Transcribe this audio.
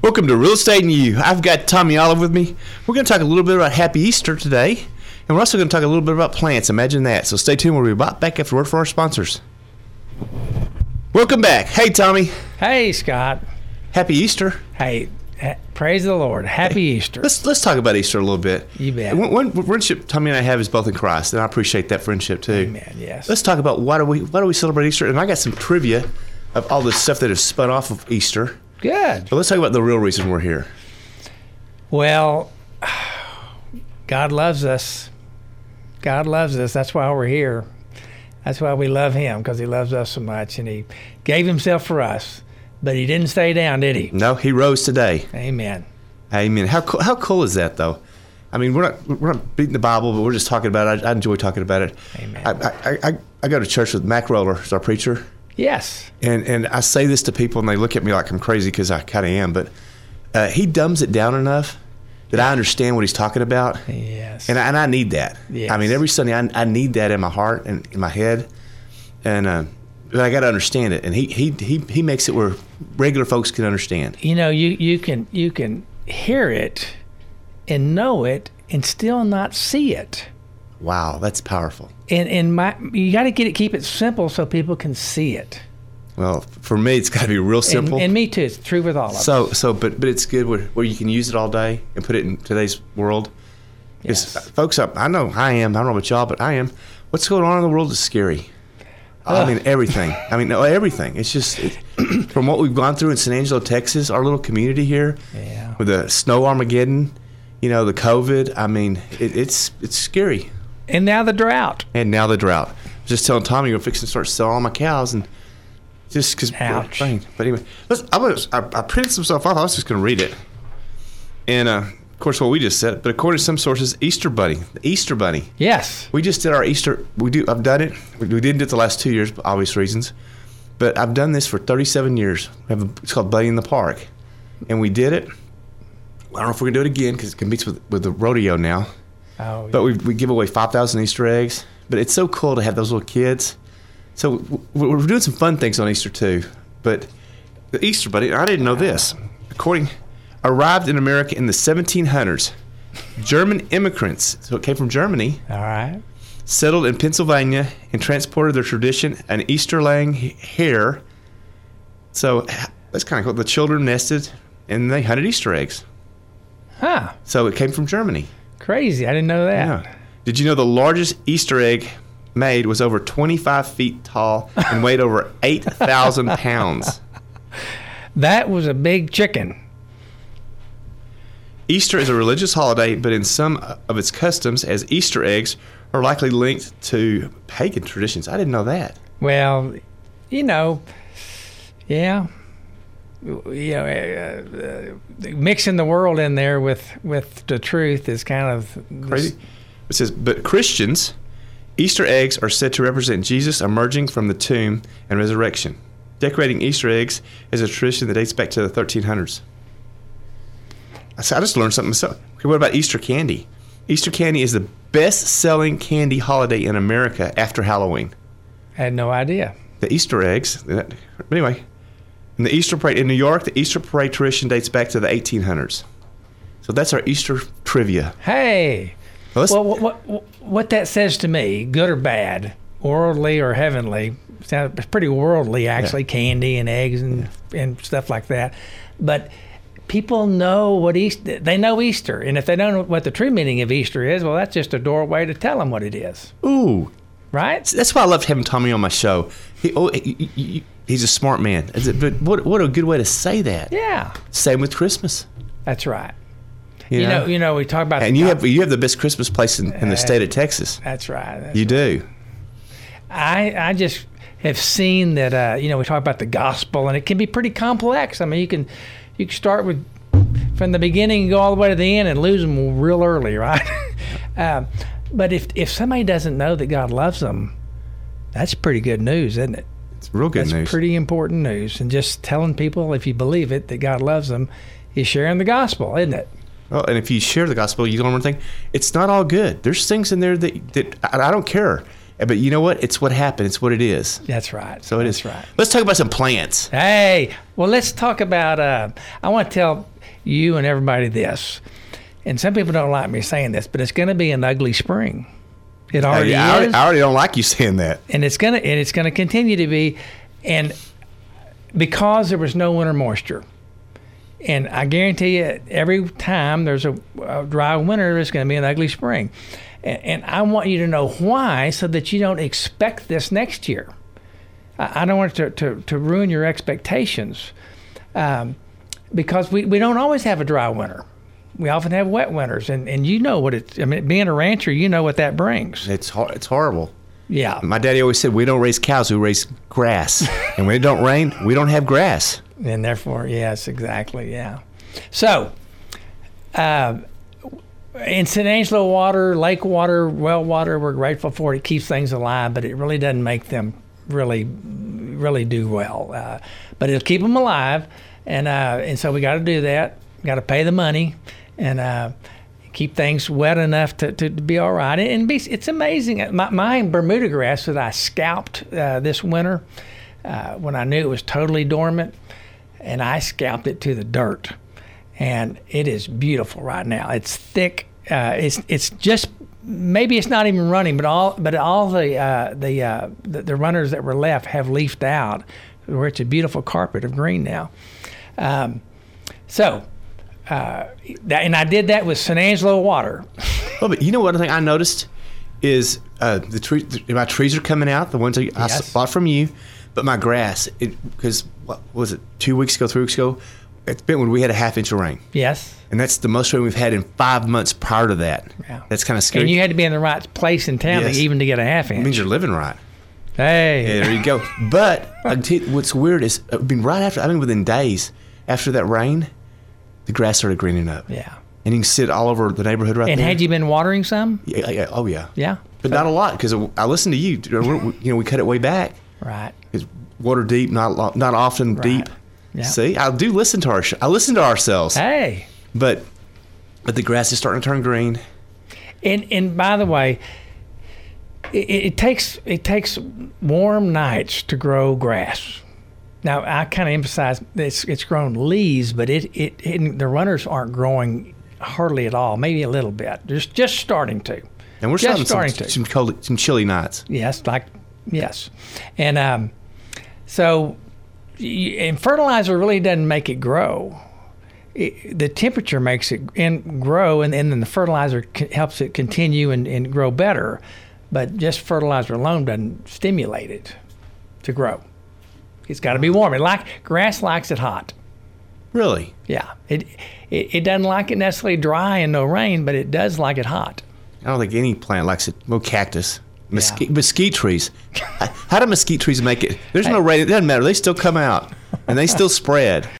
Welcome to Real Estate and You. I've got Tommy Olive with me. We're going to talk a little bit about Happy Easter today, and we're also going to talk a little bit about plants. Imagine that. So stay tuned. We'll be right back after a word for our sponsors. Welcome back. Hey, Tommy. Hey, Scott. Happy Easter. Hey, praise the Lord. Happy Easter. Let's talk about Easter a little bit. You bet. One friendship Tommy and I have is both in Christ, and I appreciate that friendship too. Amen. Yes. Let's talk about why do we celebrate Easter, and I got some trivia of all the stuff that has spun off of Easter. Good. But let's talk about the real reason we're here. Well, God loves us. God loves us. That's why we're here. That's why we love him, because he loves us so much, and he gave himself for us. But he didn't stay down, did he? No, he rose today. Amen. Amen. How cool is that, though? I mean, we're not beating the Bible, but we're just talking about it. I enjoy talking about it. Amen. I go to church with Mac Roller, who's our preacher. Yes. And I say this to people, and they look at me like I'm crazy, because I kind of am. But he dumbs it down enough that I understand what he's talking about. Yes. And I need that. Yes. I mean, every Sunday I need that in my heart and in my head. And but I got to understand it. And he makes it where regular folks can understand. You know, you can hear it and know it and still not see it. Wow, that's powerful. And you got to keep it simple so people can see it. Well, for me, it's got to be real simple. And me too. It's true with all of us. But it's good where you can use it all day and put it in today's world. Yes. Folks, I know I am. I don't know about y'all, but I am. What's going on in the world is scary. I mean, everything. Everything. It's just from what we've gone through in San Angelo, Texas, our little community here, with the snow Armageddon, the COVID. I mean, it's scary. And now the drought. I was just telling Tommy we're fixing to start selling all my cows, and just because. Ouch. But anyway, I printed some stuff off. I was just going to read it, and of course, what we just said. But according to some sources, the Easter Bunny. Yes. We just did our Easter. I've done it. We didn't do it the last 2 years, for obvious reasons. But I've done this for 37 years. It's called Bunny in the Park, and we did it. I don't know if we're gonna do it again because it competes with the rodeo now. Oh. But we give away 5,000 Easter eggs. But it's so cool to have those little kids. So we're doing some fun things on Easter too. But the Easter Bunny, I didn't know this. Arrived in America in the 1700s. German immigrants, so it came from Germany. All right. Settled in Pennsylvania and transported their tradition, an Easter laying hare. So that's kind of cool. The children nested and they hunted Easter eggs. Huh. So it came from Germany. Crazy. I didn't know that. Yeah. Did you know the largest Easter egg made was over 25 feet tall and weighed over 8,000 pounds? That was a big chicken. Easter is a religious holiday, but in some of its customs, as Easter eggs are likely linked to pagan traditions. I didn't know that. Well, mixing the world in there with the truth is kind of crazy. It says, but Christians, Easter eggs are said to represent Jesus emerging from the tomb and resurrection. Decorating Easter eggs is a tradition that dates back to the 1300s. I just learned something myself. Okay, what about Easter candy? Easter candy is the best-selling candy holiday in America after Halloween. I had no idea. The Easter eggs. Anyway, in the Easter parade in New York, the Easter parade tradition dates back to the 1800s. So that's our Easter trivia. Hey, what that says to me, good or bad, worldly or heavenly, sounds pretty worldly actually. Yeah. Candy and eggs and stuff like that, but people know they know Easter, and if they don't know what the true meaning of Easter is, well, that's just a doorway to tell them what it is. Ooh. Right? That's why I loved having Tommy on my show. He's a smart man. But what a good way to say that. Yeah. Same with Christmas. That's right. You know, we talk about... And you have the best Christmas place in the state of Texas. That's right. You do. I just have seen that, we talk about the gospel, and it can be pretty complex. I mean, you can start from the beginning and go all the way to the end and lose them real early, right? But if somebody doesn't know that God loves them, that's pretty good news, isn't it? It's real good news. That's pretty important news. And just telling people, if you believe it, that God loves them, is sharing the gospel, isn't it? Well, and if you share the gospel, you don't want to think, it's not all good. There's things in there that I don't care. But you know what? It's what happened. It's what it is. That's right. So it is. That's right. Let's talk about some plants. Hey, well, let's talk about. I want to tell you and everybody this, and some people don't like me saying this, but it's going to be an ugly spring. It already is. I already don't like you saying that. And it's gonna continue to be, and because there was no winter moisture. And I guarantee you, every time there's a dry winter, there's going to be an ugly spring. And I want you to know why, so that you don't expect this next year. I don't want it to ruin your expectations, because we don't always have a dry winter. We often have wet winters, and you know what it's. I mean, being a rancher, you know what that brings. It's horrible. Yeah. My daddy always said, we don't raise cows, we raise grass. And when it don't rain, we don't have grass. And therefore, yes, exactly, yeah. So, in San Angelo water, lake water, well water, we're grateful for it. It keeps things alive, but it really doesn't make them really do well. But it'll keep them alive, and so we got to do that. We got to pay the money, and keep things wet enough to be all right. And it's amazing. My Bermuda grass that I scalped this winter, when I knew it was totally dormant, and I scalped it to the dirt, and it is beautiful right now. It's thick. It's just, maybe it's not even running, but all the runners that were left have leafed out, where it's a beautiful carpet of green now. And I did that with San Angelo water. Well, but you know what I think I noticed is my trees are coming out, the ones I bought from you, but my grass, because what was it, 3 weeks ago, it's been when we had a half-inch of rain. Yes. And that's the most rain we've had in 5 months prior to that. Yeah. That's kind of scary. And you had to be in the right place in town even to get a half-inch. It means you're living right. Hey. Yeah, there you go. But what's weird is, within days after that rain, the grass started greening up. Yeah. And you can see it all over the neighborhood right there. And had you been watering some? Yeah. Oh, yeah. Yeah. But not a lot, because I listened to you. We cut it way back. Right. It's water deep, not often deep. Yeah. See, I do listen to I listen to ourselves. Hey. But the grass is starting to turn green. And by the way, it takes warm nights to grow grass. Now, I kind of emphasize it's grown leaves, but the runners aren't growing hardly at all, maybe a little bit. Just starting to. And we're starting some chilly nights. Yes, yes. And and fertilizer really doesn't make it grow. The temperature makes it grow, and then the fertilizer helps it continue and grow better. But just fertilizer alone doesn't stimulate it to grow. It's got to be warm. Grass likes it hot. Really? Yeah. It doesn't like it necessarily dry and no rain, but it does like it hot. I don't think any plant likes it. No cactus. Mesquite trees. How do mesquite trees make it? There's no rain. It doesn't matter. They still come out, and they still spread.